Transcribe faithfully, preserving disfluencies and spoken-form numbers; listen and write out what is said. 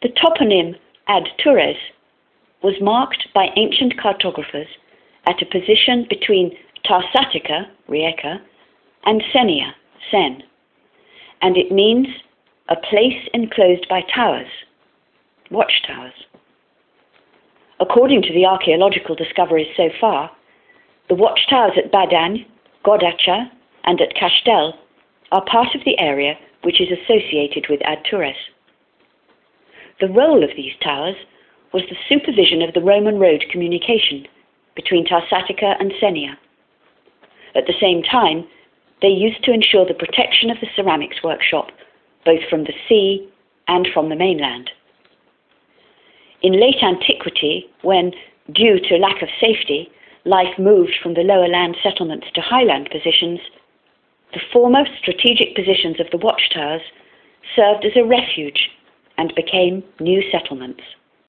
The toponym Ad Turres was marked by ancient cartographers at a position between Tarsatica, Rijeka, and Senia, Sen, and it means a place enclosed by towers, watchtowers. According to the archaeological discoveries so far, the watchtowers at Badaň, Godača, and at Kastel are part of the area which is associated with Ad Turres. The role of these towers was the supervision of the Roman road communication between Tarsatica and Senia. At the same time, they used to ensure the protection of the ceramics workshop, both from the sea and from the mainland. In late antiquity, when, due to lack of safety, life moved from the lower land settlements to highland positions, the foremost strategic positions of the watchtowers served as a refuge and became new settlements.